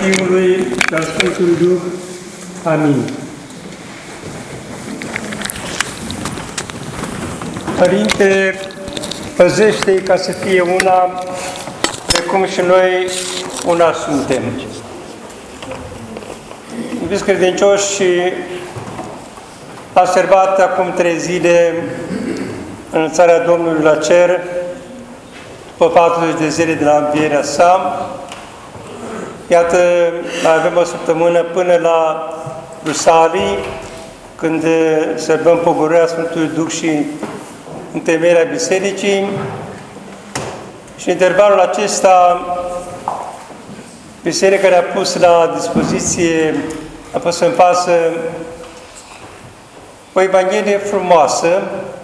Fiului și al Sfântului Duh. Amin. Părinte, păzește-i ca să fie una, precum și noi una suntem. Iubiți credincioși, a sărbat acum 3 zile înălțarea Domnului la cer, după 40 de zile de la învierea sa. Iată, mai avem o săptămână până la Rusalii, când sărbăm pogorârea Sfântului Duh și întemeierea Bisericii. Și în intervalul acesta, Biserica care a pus la dispoziție, a pus în față o Evanghelie frumoasă,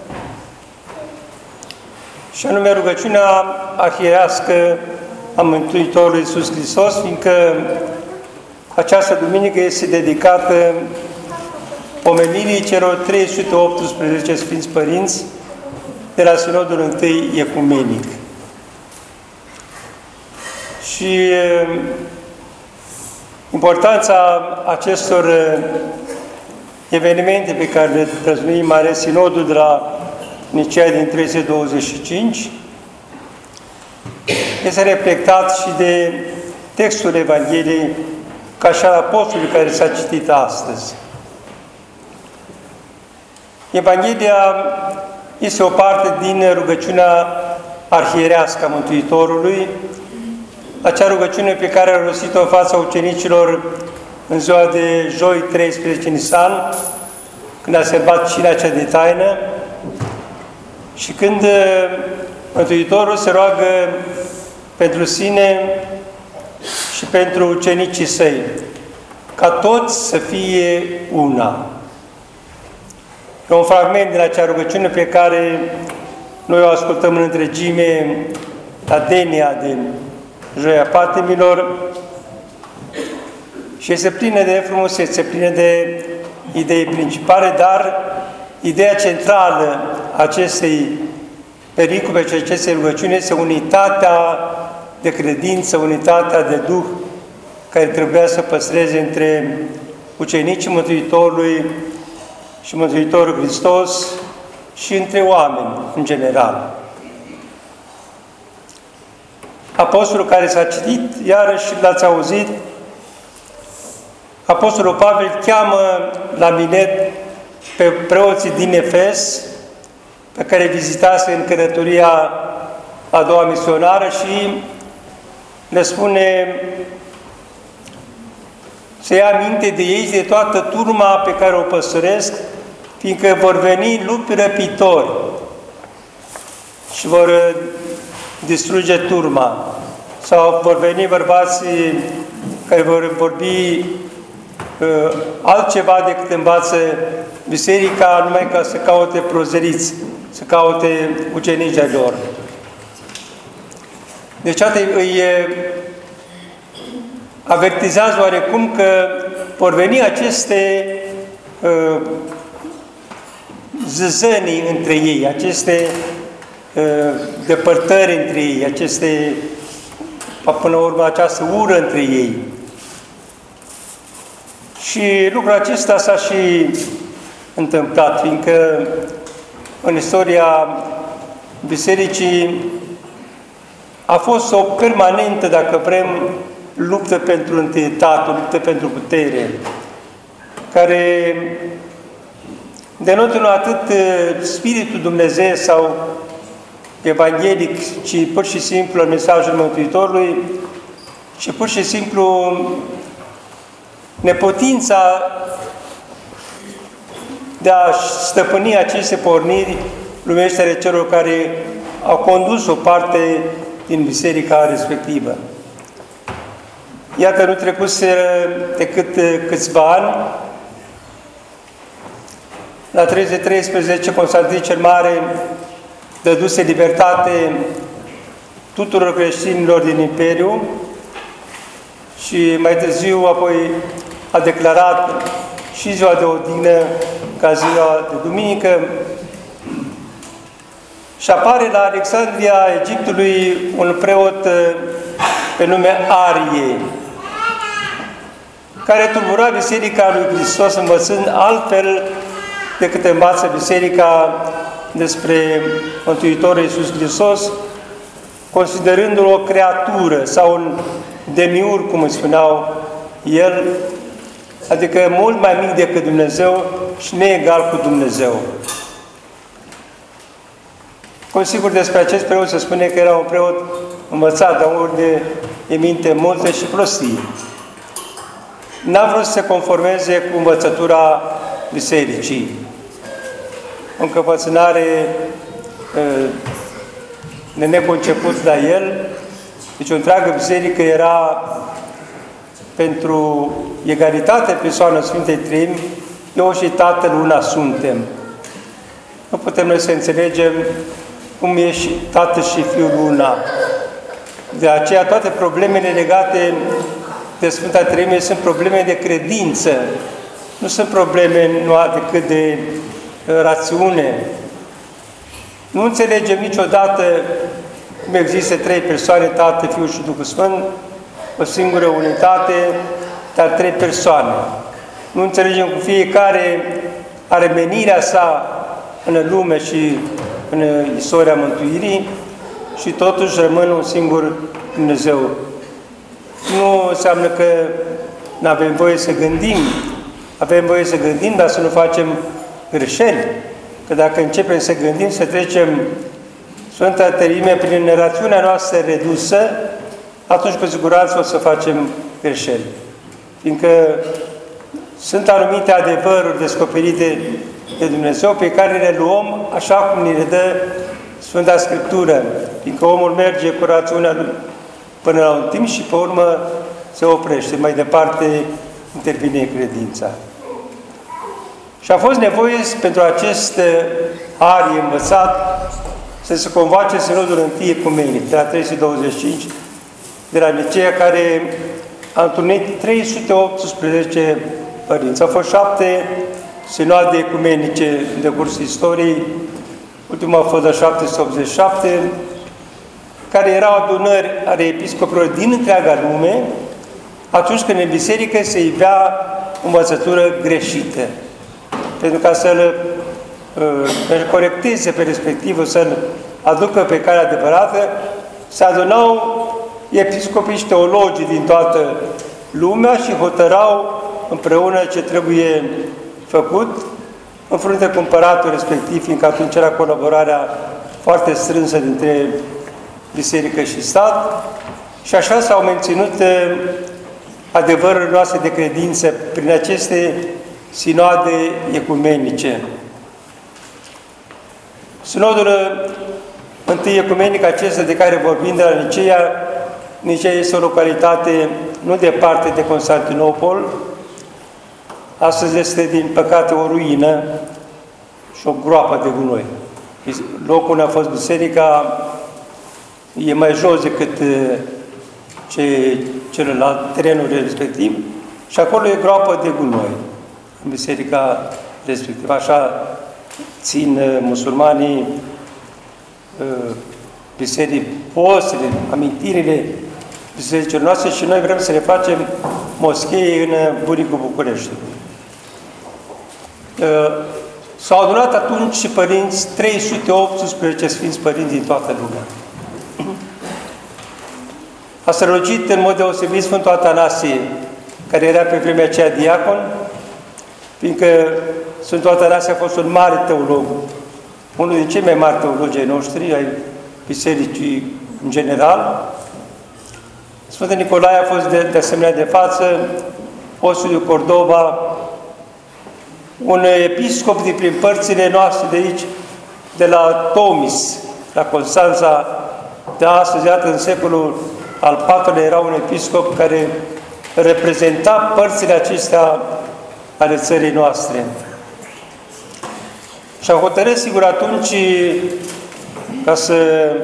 și anume rugăciunea arhierească a Mântuitorului Iisus Hristos, fiindcă această duminică este dedicată pomenirii celor 318 Sfinți Părinți de la Sinodul I Ecumenic. Și importanța acestor evenimente pe care le prăznuim, mai ales Sinodul de la Nicea din 325, este reflectat și de textul Evangheliei ca și al Apostolului care s-a citit astăzi. Evanghelia este o parte din rugăciunea arhierească a Mântuitorului, acea rugăciune pe care a rostit-o în fața ucenicilor în ziua de joi 13 Nisan, când a sărbat cina cea de taină, și când Mântuitorul se roagă pentru sine și pentru ucenicii săi, ca toți să fie una. E un fragment din acea rugăciune pe care noi o ascultăm în întregime la Denia de Joia Patimilor și este plină de frumusețe, plină de idei principale, dar ideea centrală a acestei pericope și acestei rugăciuni este unitatea de credință, unitatea de Duh care trebuia să păstreze între ucenicii Mântuitorului și Mântuitorul Hristos și între oameni în general. Apostolul care s-a citit, iarăși l-ați auzit, Apostolul Pavel cheamă la Milet pe preoții din Efes, pe care vizitase în călătoria a doua misionară, și le spune să ia aminte de ei și de toată turma pe care o păstoresc, fiindcă vor veni lupi răpitori și vor distruge turma, sau vor veni bărbați care vor vorbi altceva decât învață biserica, numai ca să caute prozeliți, să caute ucenici de lor. Deci îi avertizează oarecum că vor veni aceste zăzănii între ei, aceste depărtări între ei, până la urmă această ură între ei. Și lucrul acesta s-a și întâmplat, fiindcă în istoria Bisericii a fost o permanentă, dacă vrem, luptă pentru întâietate, o luptă pentru putere, care denotă nu atât Spiritul Dumnezeu sau evanghelic, ci pur și simplu în mesajul Mântuitorului, și pur și simplu neputința de a stăpâni aceste porniri lumești ale celor care au condus o parte din biserica respectivă. Iată, nu trecuse decât câțiva ani, la 13 Constantin cel Mare dăduse libertate tuturor creștinilor din Imperiu și mai târziu apoi a declarat și ziua de odihnă ca ziua de duminică. Și apare la Alexandria Egiptului un preot pe nume Arie, care tulbura Biserica lui Hristos, învățând altfel decât învață Biserica despre Mântuitorul Iisus Hristos, considerându-l o creatură sau un demiurg, cum îi spuneau el, adică mult mai mic decât Dumnezeu și neegal cu Dumnezeu. Consigur, despre acest preot se spune că era un preot învățat, dar unde e minte multe și prostii. N-a vrut să se conformeze cu învățătura Bisericii. O încăpățânare de neconceput la el. Deci o întreagă biserică era pentru egalitate persoană Sfintei Treimi, eu și Tatăl una suntem. Nu putem noi să înțelegem cum e și Tatăl și Fiul una. De aceea toate problemele legate de Sfânta Treime sunt probleme de credință, nu sunt probleme numai decât de rațiune. Nu înțelegem niciodată cum există trei persoane, Tatăl, Fiul și Duhul Sfânt, o singură unitate, dar trei persoane. Nu înțelegem cum fiecare are menirea sa în lume și în istoria mântuirii și totuși rămân un singur Dumnezeu. Nu înseamnă că nu avem voie să gândim, avem voie să gândim, dar să nu facem greșeli. Că dacă începem să gândim, să trecem Sfânta Treime prin rațiunea noastră redusă, atunci cu siguranță o să facem greșeli. Fiindcă sunt anumite adevăruri descoperite de Dumnezeu pe care le luăm așa cum ne le dă Sfânta Scriptură. Fiindcă omul merge cu rațiunea lui până la un timp și pe urmă se oprește. Mai departe intervine credința. Și a fost nevoie pentru acest arie învățat să se convoace Sinodul I Ecumenic de la 325 de la Nicea, care a întrunit 318 părinți. Au fost 7 sinoade ecumenice în decursul istoriei, ultima a fost la 787, care erau adunări ale episcopilor din întreaga lume, atunci când în biserică se ivea o învățătură greșită. Pentru ca să-l corecteze pe respectivul, să-l aducă pe calea adevărată, se adunau episcopii și teologii din toată lumea și hotărau împreună ce trebuie făcut în frunte cu împăratul respectiv, fiindcă atunci era colaborarea foarte strânsă dintre biserică și stat, și așa s-au menținut adevărurile noastre de credință prin aceste sinoade ecumenice. Sinodul I Ecumenic acesta de care vorbim de la Nicea, Nicea este o localitate nu departe de Constantinopol. Astăzi este, din păcate, o ruină și o groapă de gunoi. Locul unde a fost biserica e mai jos decât celălalt, terenul respectiv, și acolo e groapă de gunoi în biserica respectivă. Așa țin musulmanii biserici, postele, amintirile bisericilor noastre, și noi vrem să le facem moschee în Buricul Bucureștiului. S-au adunat atunci și părinți, 318 Sfinți Părinți din toată lumea. A strălucit în mod deosebit Sfântul Atanasie, care era pe vremea aceea diacon, fiindcă Sfântul Atanasie a fost un mare teolog, unul din cei mai mari teologi ai noștri, ai bisericii în general. Sfântul Nicolae a fost de asemenea de față, Osul de Cordova, un episcop din prin părțile noastre de aici, de la Tomis, la Constanța, de astăzi, iată, în secolul al IV-lea era un episcop care reprezenta părțile acestea ale țării noastre. Și a hotărât, sigur, atunci, ca să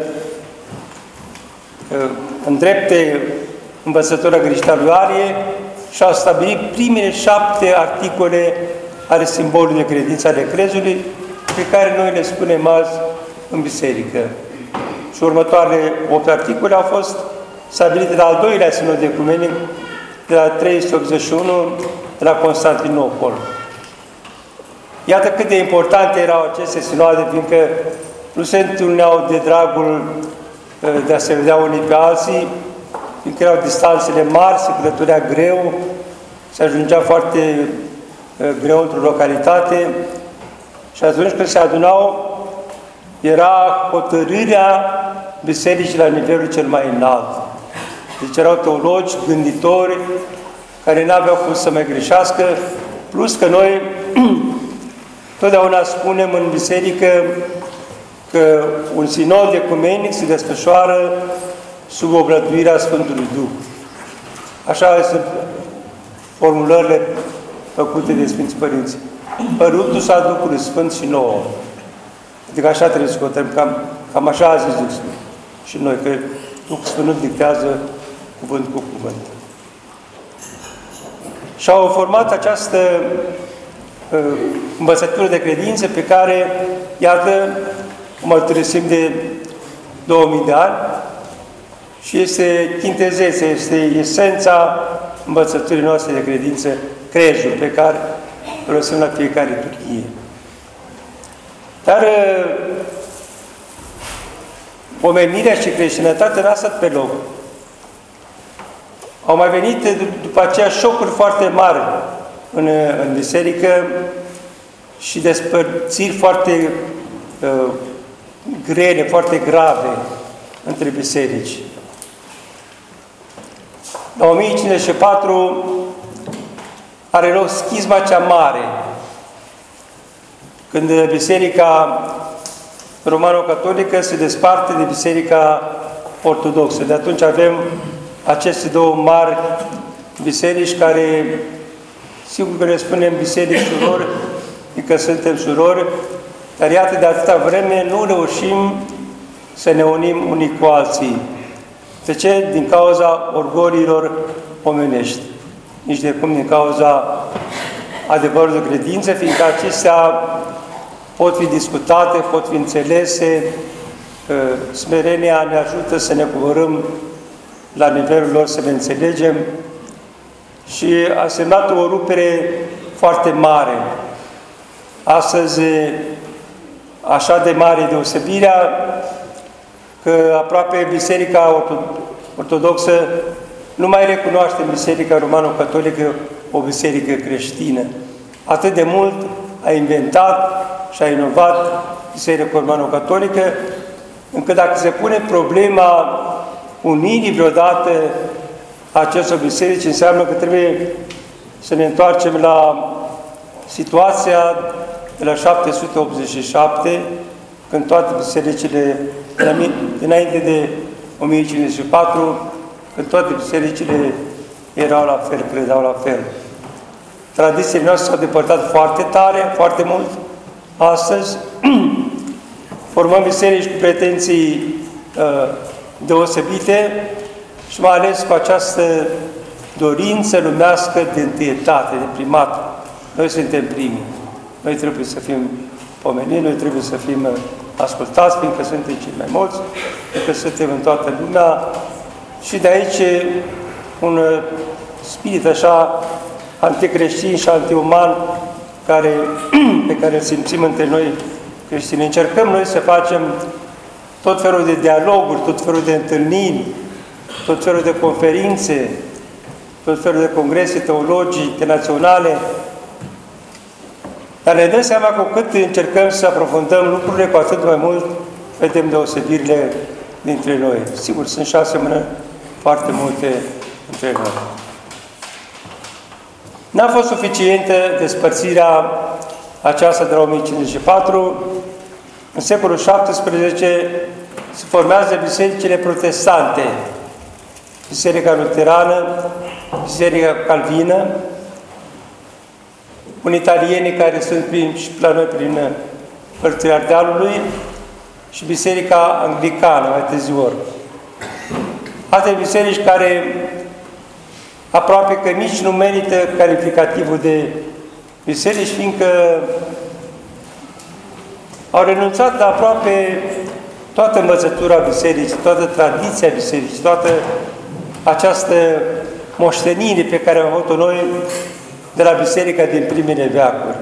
îndrepte învățătura greșită lui Arie, și a stabilit primele 7 articole ale simbolului de credință ale crezului, pe care noi le spunem azi în biserică. Și următoarele 8 articole au fost stabilite la al doilea sinod ecumenic, de la 381 de la Constantinopol. Iată cât de importante erau aceste sinoade, fiindcă nu se întâlneau de dragul de a se vedea unii pe alții, fiindcă erau distanțele mari, se călătorea greu, se ajungea foarte greu într-o localitate și atunci când se adunau, era hotărârea bisericii la nivelul cel mai înalt. Deci erau teologi, gânditori, care n-aveau cum să mai greșească, plus că noi totdeauna spunem în biserică că un sinod ecumenic se desfășoară sub oblăduirea Sfântului Duh. Așa sunt formulările făcute de Sfinții Părinți. Părându-s-a Duhului Sfânt și nouă. Adică așa trebuie să hotărâm, cam așa a zis Duhul Sfânt. Și noi, că Duhul Sfânt nu dictează cuvânt cu cuvânt. Și au format această învățătură de credință pe care, iată, o mărturisim de 2000 de ani și este chintezeța, este esența învățăturii noastre de credință, crezul pe care îl lăsăm la fiecare liturghie. Dar omenirea și creștinătatea n-a stat pe loc. Au mai venit după aceea șocuri foarte mari în biserică și despărțiri foarte grele, foarte grave între biserici. La 1054 are loc schisma cea mare, când biserica romano-catolică se desparte de biserica ortodoxă. De atunci avem aceste două mari biserici care, sigur că le spunem biserici surori, adică suntem surori, dar iată, de atâta vreme nu reușim să ne unim unii cu alții. De ce? Din cauza orgoliilor omenești. Nici de cum din cauza adevărului de credință, fiindcă acestea pot fi discutate, pot fi înțelese, smerenia ne ajută să ne coborâm la nivelul lor, să le înțelegem și a semnat o rupere foarte mare. Astăzi, așa de mare deosebirea, că aproape Biserica Ortodoxă nu mai recunoaște Biserica Romano-Catolică o biserică creștină. Atât de mult a inventat și a inovat Biserica Romano-Catolică, încât dacă se pune problema unirii vreodată acestor biserici, înseamnă că trebuie să ne întoarcem la situația de la 787, când toate bisericile, înainte de 1054, când toate bisericile erau la fel, credeau la fel. Tradițiile noastre s-au depărtat foarte tare, foarte mult. Astăzi formăm biserici cu pretenții deosebite și mai ales cu această dorință lumească de întâietate, de primat. Noi suntem primii. Noi trebuie să fim pomeniți, noi trebuie să fim ascultați, fiindcă suntem cei mai mulți, fiindcă suntem în toată lumea. Și de aici un spirit așa anticreștin și antiuman pe care îl simțim între noi creștini. Încercăm noi să facem tot felul de dialoguri, tot felul de întâlniri, tot felul de conferințe, tot felul de congrese teologice internaționale, dar ne dăm seama că cu cât încercăm să aprofundăm lucrurile, cu atât mai mult vedem deosebirile dintre noi. Sigur, sunt și asemenea foarte multe între noi. N-a fost suficientă despărțirea aceasta de la 1054. În secolul XVII se formează bisericile protestante, Biserica Luterană, Biserica Calvină, unitarienii care sunt și la noi prin părțile Ardealului și Biserica Anglicană, mai târziu. Alte biserici care aproape că nici nu merită calificativul de biserici, fiindcă au renunțat la aproape toată învățătura bisericii, toată tradiția bisericii, toată această moștenire pe care am avut-o noi de la biserica din primele veacuri.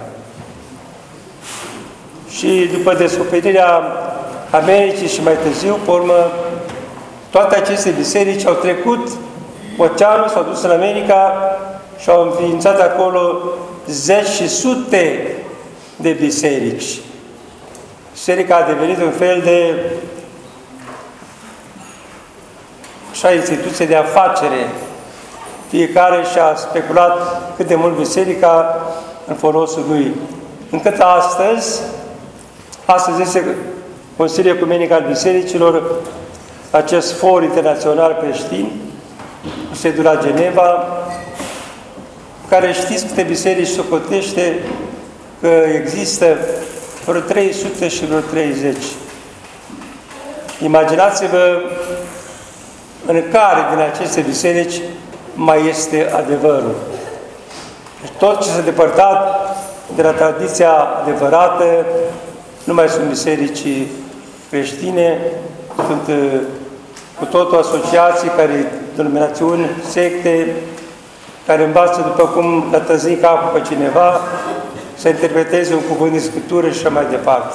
Și după descoperirea Americii și mai târziu, pe urmă, toate aceste biserici au trecut oceanul, s-au dus în America și au înființat acolo zeci și sute de biserici. Biserica a devenit un fel de așa instituție de afacere. Fiecare și-a speculat cât de mult biserica în folosul lui. Încât astăzi este Consiliul Ecumenic al Bisericilor, acest for internațional creștin, sediul la Geneva, care știți câte biserici socotește că există vreo 300 și vreo 30. Imaginați-vă în care din aceste biserici mai este adevărul. Deci tot ce s-a depărtat de la tradiția adevărată nu mai sunt biserici creștine, sunt cu totul asociații, denominațiuni, secte, care învață după cum l-a tăznit capul pe cineva, să interpreteze un cuvânt din Scriptură și așa mai departe.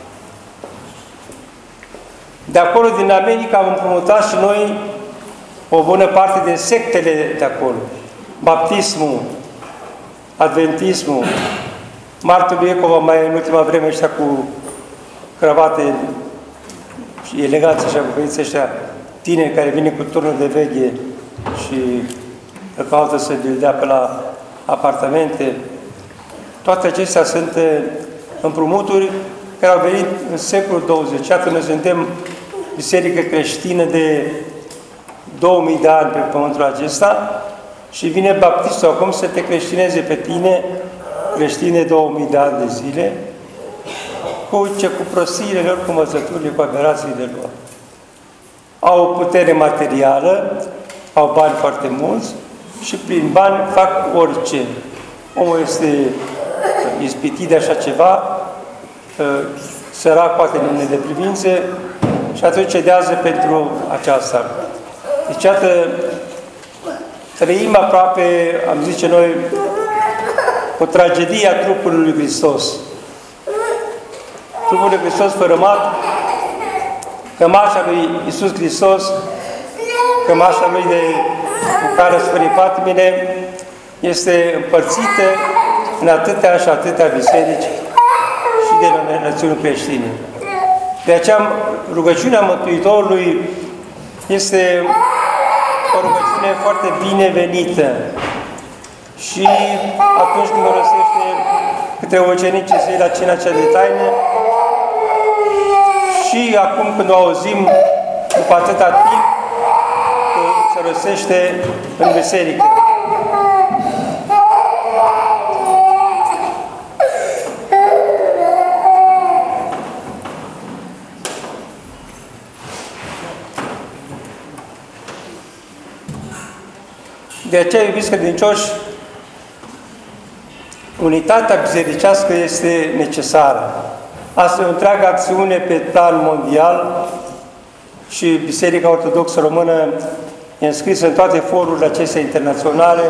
De acolo, din America, am împrumutat și noi o bună parte din sectele de acolo. Baptismul, Adventismul, Martul lui Iacova, mai în ultima vreme ăștia cu cravate și eleganți, așa, cu băieți ăștia tineri care vine cu turnul de veche și îl caută să îl dea pe la apartamente. Toate acestea sunt împrumuturi care au venit în secolul 20. Iată, noi suntem biserică creștină de 2000 de ani pe pământul acesta și vine baptistul acum să te creștineze pe tine, creștine 2000 de ani de zile, cu prostiile lor, cu învățăturile, cu aberațiile lor. Au o putere materială, au bani foarte mulți și prin bani fac orice. Omul este ispitit de așa ceva, sărac poate în unele privințe și atunci cedează pentru aceasta. Deci, iată, trăim aproape, am zice noi, o tragedie a trupului lui Hristos. Trupul lui Hristos fărâmat, cămașa lui Iisus Hristos, cămașa lui cu care sfări patimile, este împărțită în atâtea și atâtea biserici și denominațiuni creștine. De aceea, rugăciunea Mântuitorului este o rugăciune foarte binevenită. Și atunci când o rostește către ucenicii săi la cina cea de taină, și acum când o auzim după atâta timp, se rostește în biserică. De aceea, iubiți credincioși, unitatea bisericească este necesară. Asta e o întreagă acțiune pe plan mondial și Biserica Ortodoxă Română e înscrisă în toate forurile acestea internaționale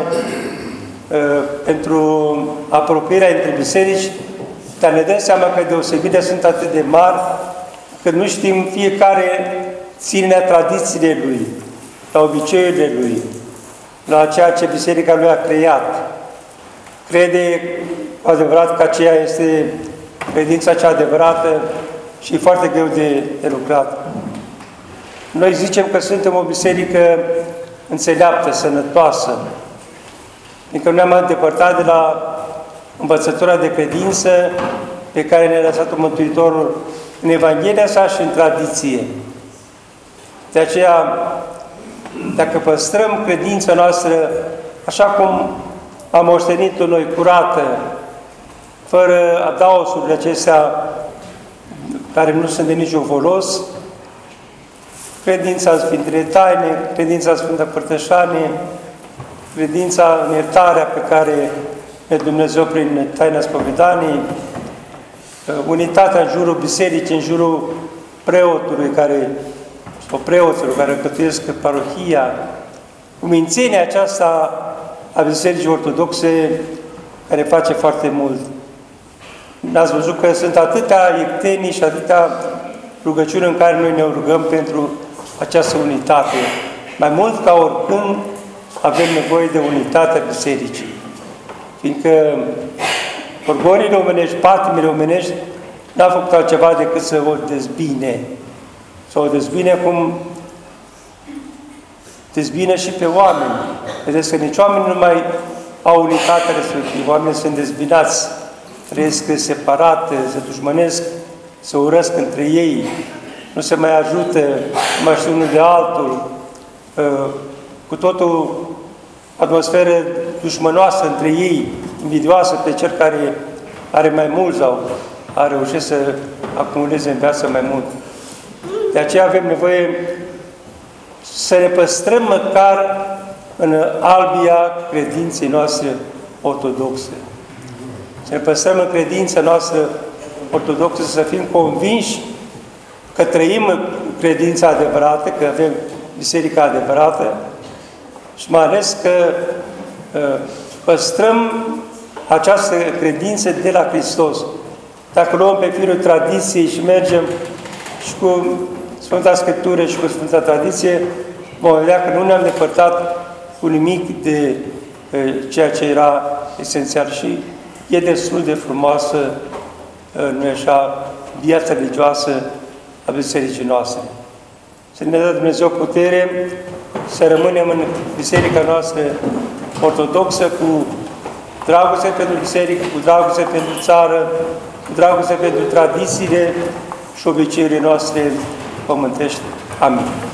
pentru apropierea între biserici, dar ne dăm seama că deosebirile sunt atât de mari că nu știm fiecare ține la tradițiile lui, la obiceiurile lui, la ceea ce biserica lui a creat. Crede cu adevărat că aceea este credința cea adevărată și foarte greu de lucrat. Noi zicem că suntem o biserică înțeleaptă, sănătoasă, adică nu ne-am îndepărtat de la învățătura de credință pe care ne-a lăsat-o Mântuitorul în Evanghelia sa și în tradiție. De aceea, dacă păstrăm credința noastră așa cum am moștenit-o noi, curată, fără adaosurile acestea care nu sunt de niciun folos, credința în Sfintele Taine, credința în Sfânta Părtășanie, credința în iertarea pe care ne Dumnezeu prin taina spovedaniei, unitatea în jurul bisericii, în jurul preotului sau preoților care cătuiesc parohia, cumințenia aceasta a Bisericii Ortodoxe, care face foarte mult. N-ați văzut că sunt atâtea iertenii și atâtea rugăciuni în care noi ne rugăm pentru această unitate. Mai mult ca oricând avem nevoie de unitatea Bisericii. Fiindcă orgorile omenești, patimile omenești, n-a făcut altceva decât să o dezbine. Să o dezbine cum dezbină și pe oameni. Vedeți că nici oamenii nu mai au unitatea respectivă. Oamenii sunt dezbinați, trăiesc separate, se dușmănesc, se urăsc între ei, nu se mai ajută, nu mai știu unul de altul, cu totul atmosferă dușmănoasă între ei, invidioasă pe cel care are mai mult sau a reușit să acumuleze în viață mai mult. De aceea avem nevoie să ne păstrăm măcar în albia credinței noastre ortodoxe. Să ne păstrăm în credința noastră ortodoxă, să fim convinși că trăim credința adevărată, că avem biserica adevărată și mai ales că păstrăm această credință de la Hristos. Dacă luăm pe firul tradiției și mergem și cu Sfânta Scriptură și cu Sfânta Tradiție, vom vedea că nu ne-am depărtat cu nimic de ceea ce era esențial și e destul de frumoasă, nu așa, viața religioasă a Bisericii noastre. Să ne dea Dumnezeu putere să rămânem în Biserica noastră ortodoxă cu dragoste pentru Biserică, cu dragoste pentru țară, cu dragoste pentru tradițiile și obiceiurile noastre pământești. Amin.